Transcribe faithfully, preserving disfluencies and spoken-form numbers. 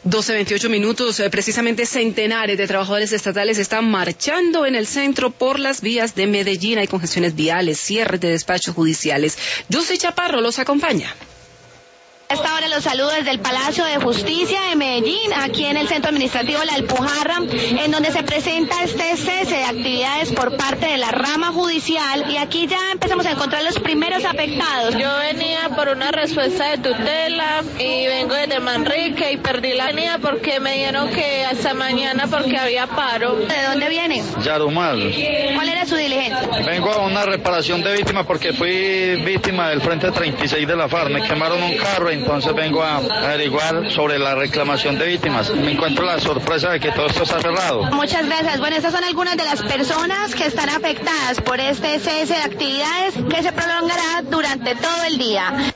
doce veintiocho minutos, eh, precisamente centenares de trabajadores estatales están marchando en el centro por las vías de Medellín. Hay congestiones viales, cierres de despachos judiciales. José Chaparro los acompaña. A esta hora los saludo desde el Palacio de Justicia de Medellín, aquí en el Centro Administrativo La Alpujarra, en donde se presenta este cese de actividades por parte de la rama judicial, y aquí ya empezamos a encontrar los primeros afectados. Yo venía por una respuesta de tutela y vengo desde Manrique y perdí la línea porque me dijeron que hasta mañana porque había paro. ¿De dónde viene? Yarumal. ¿Cuál era su diligencia? Vengo a una reparación de víctima porque fui víctima del Frente treinta y seis de la FARC. Me quemaron un carro, entonces vengo a averiguar sobre la reclamación de víctimas. Me encuentro la sorpresa de que todo esto está cerrado. Muchas gracias. Bueno, estas son algunas de las personas que están afectadas por este cese de actividades que se prolongará durante todo el día.